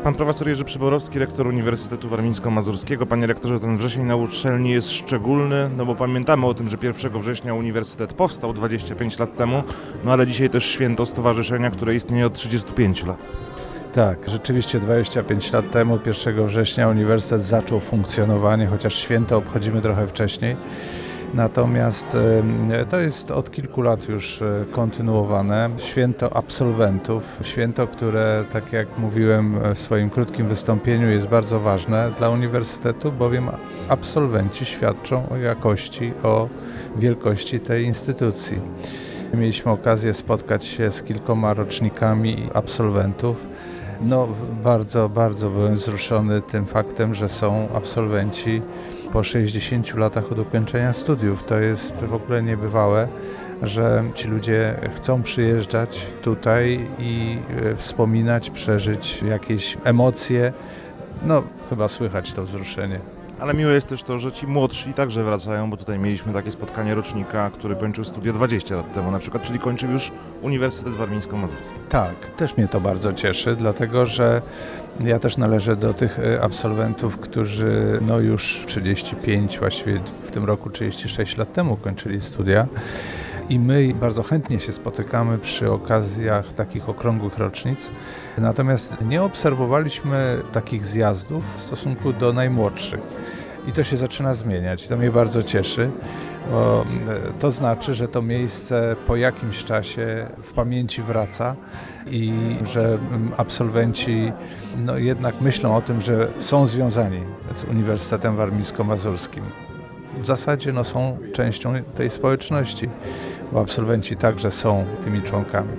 Pan profesor Jerzy Przyborowski, rektor Uniwersytetu Warmińsko-Mazurskiego. Panie rektorze, ten wrzesień na uczelni jest szczególny, no bo pamiętamy o tym, że 1 września uniwersytet powstał 25 lat temu, no ale dzisiaj też święto stowarzyszenia, które istnieje od 35 lat. Tak, rzeczywiście 25 lat temu, 1 września uniwersytet zaczął funkcjonowanie, chociaż święto obchodzimy trochę wcześniej. Natomiast to jest od kilku lat już kontynuowane. Święto absolwentów, święto, które, tak jak mówiłem w swoim krótkim wystąpieniu, jest bardzo ważne dla uniwersytetu, bowiem absolwenci świadczą o jakości, o wielkości tej instytucji. Mieliśmy okazję spotkać się z kilkoma rocznikami absolwentów. No, bardzo byłem wzruszony tym faktem, że są absolwenci po 60 latach od ukończenia studiów. To jest w ogóle niebywałe, że ci ludzie chcą przyjeżdżać tutaj i wspominać, przeżyć jakieś emocje. No, chyba słychać to wzruszenie. Ale miłe jest też to, że ci młodsi także wracają, bo tutaj mieliśmy takie spotkanie rocznika, który kończył studia 20 lat temu na przykład, czyli kończył już Uniwersytet Warmińsko-Mazurski. Tak, też mnie to bardzo cieszy, dlatego że ja też należę do tych absolwentów, którzy no już 35, właściwie w tym roku 36 lat temu kończyli studia. I my bardzo chętnie się spotykamy przy okazjach takich okrągłych rocznic. Natomiast nie obserwowaliśmy takich zjazdów w stosunku do najmłodszych. I to się zaczyna zmieniać. I to mnie bardzo cieszy, bo to znaczy, że to miejsce po jakimś czasie w pamięci wraca i że absolwenci no jednak myślą o tym, że są związani z Uniwersytetem Warmińsko-Mazurskim. W zasadzie no, są częścią tej społeczności, bo absolwenci także są tymi członkami.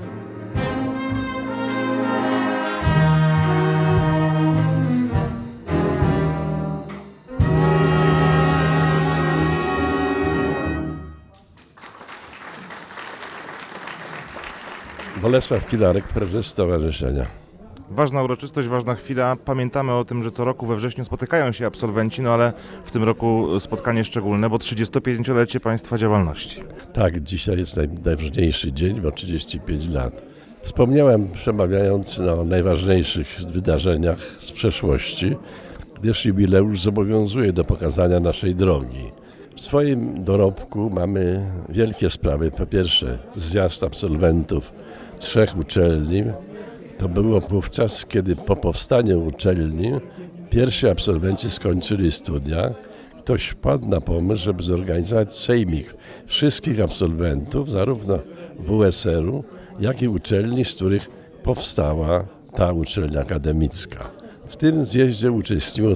Bolesław Pilarek, prezes stowarzyszenia. Ważna uroczystość, ważna chwila. Pamiętamy o tym, że co roku we wrześniu spotykają się absolwenci, no ale w tym roku spotkanie szczególne, bo 35-lecie Państwa działalności. Tak, dzisiaj jest najważniejszy dzień, bo 35 lat. Wspomniałem, przemawiając o najważniejszych wydarzeniach z przeszłości, gdyż jubileusz zobowiązuje do pokazania naszej drogi. W swoim dorobku mamy wielkie sprawy. Po pierwsze, zjazd absolwentów 3 uczelni. To było wówczas, kiedy po powstaniu uczelni pierwsi absolwenci skończyli studia. Ktoś wpadł na pomysł, żeby zorganizować sejmik wszystkich absolwentów, zarówno WSR-u, jak i uczelni, z których powstała ta uczelnia akademicka. W tym zjeździe uczestniczyło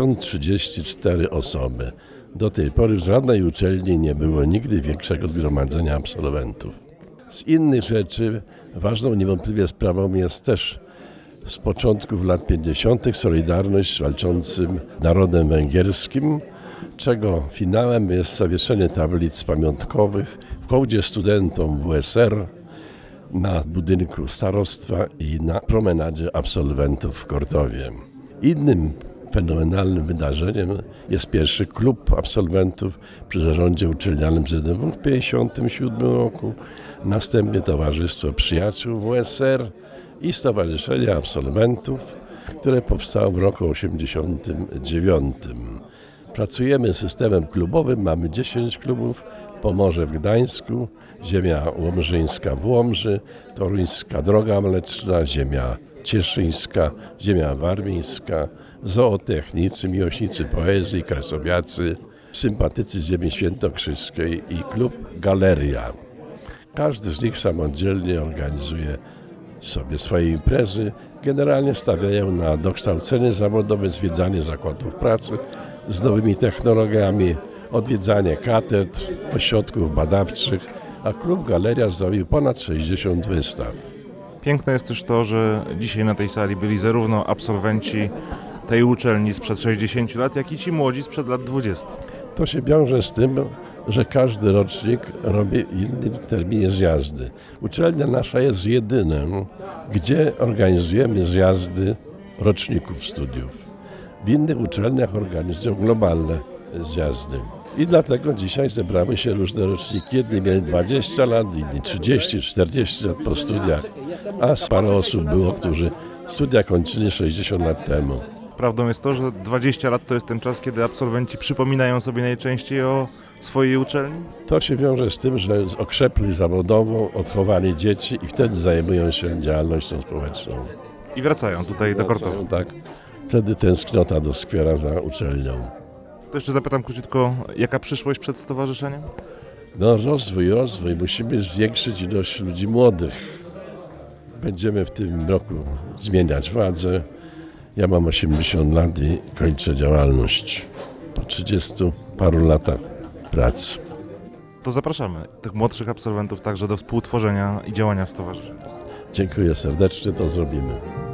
1034 osoby. Do tej pory w żadnej uczelni nie było nigdy większego zgromadzenia absolwentów. Z innych rzeczy ważną niewątpliwie sprawą jest też z początków lat 50. Solidarność z walczącym narodem węgierskim, czego finałem jest zawieszenie tablic pamiątkowych w hołdzie studentom WSR na budynku starostwa i na promenadzie absolwentów w Kordowie. Innym fenomenalnym wydarzeniem jest pierwszy klub absolwentów przy zarządzie uczelnianym ZWW w 1957 roku, następnie Towarzystwo Przyjaciół WSR i Stowarzyszenie Absolwentów, które powstało w roku 1989. Pracujemy systemem klubowym, mamy 10 klubów, Pomorze w Gdańsku, ziemia łomżyńska w Łomży, toruńska Droga Mleczna, ziemia cieszyńska, ziemia warmińska, zootechnicy, miłośnicy poezji, kresowiacy, sympatycy z ziemi świętokrzyskiej i klub Galeria. Każdy z nich samodzielnie organizuje sobie swoje imprezy. Generalnie stawiają na dokształcenie zawodowe, zwiedzanie zakładów pracy z nowymi technologiami, odwiedzanie katedr, ośrodków badawczych, a klub Galeria zrobił ponad 60 wystaw. Piękne jest też to, że dzisiaj na tej sali byli zarówno absolwenci tej uczelni sprzed 60 lat, jak i ci młodzi sprzed lat 20. To się wiąże z tym, że każdy rocznik robi w innym terminie zjazdy. Uczelnia nasza jest jedyną, gdzie organizujemy zjazdy roczników studiów. W innych uczelniach organizują globalne zjazdy. I dlatego dzisiaj zebrały się różne roczniki. Jedni mieli 20 lat, inni 30, 40 lat po studiach, a parę osób było, którzy Studia kończyli 60 lat temu. Prawdą jest to, że 20 lat to jest ten czas, kiedy absolwenci przypominają sobie najczęściej o swojej uczelni? To się wiąże z tym, że okrzepli zawodowo, odchowali dzieci i wtedy zajmują się działalnością społeczną. I wracają tutaj do Kortowa. Tak. Wtedy tęsknota doskwiera za uczelnią. To jeszcze zapytam króciutko, jaka przyszłość przed stowarzyszeniem? No rozwój. Musimy zwiększyć ilość ludzi młodych. Będziemy w tym roku zmieniać władzę. Ja mam 80 lat i kończę działalność po 30 paru latach pracy. To zapraszamy tych młodszych absolwentów także do współtworzenia i działania w stowarzyszeniu. Dziękuję serdecznie, to zrobimy.